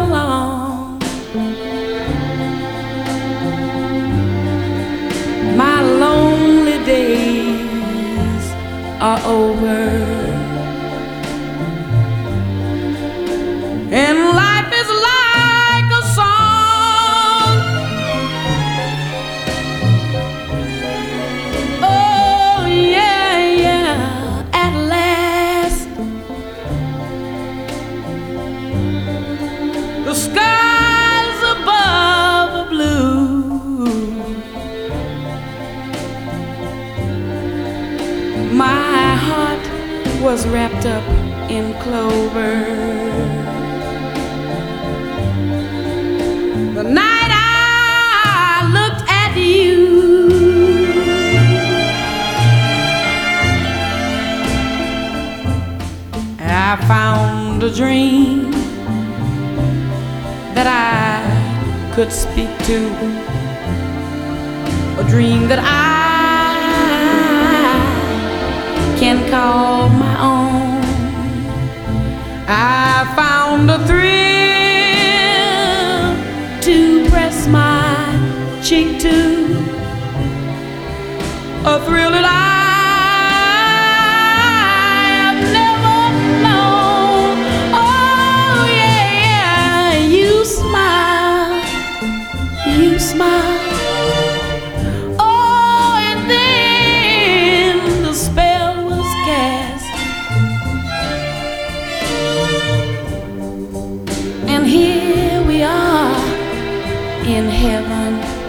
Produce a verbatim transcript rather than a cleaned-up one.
along. My lonely days are over, and life is like a song. Oh yeah, yeah, at last the skies above are blue. My heart was wrapped up in clover the night I looked at you. I found a dream that I could speak to, a dream that I can call my own. I found a thrill to press my cheek to, a thrill that I have never known. Oh yeah, yeah, you smile, you smile. Oh, and then the spell was cast, and here we are in heaven.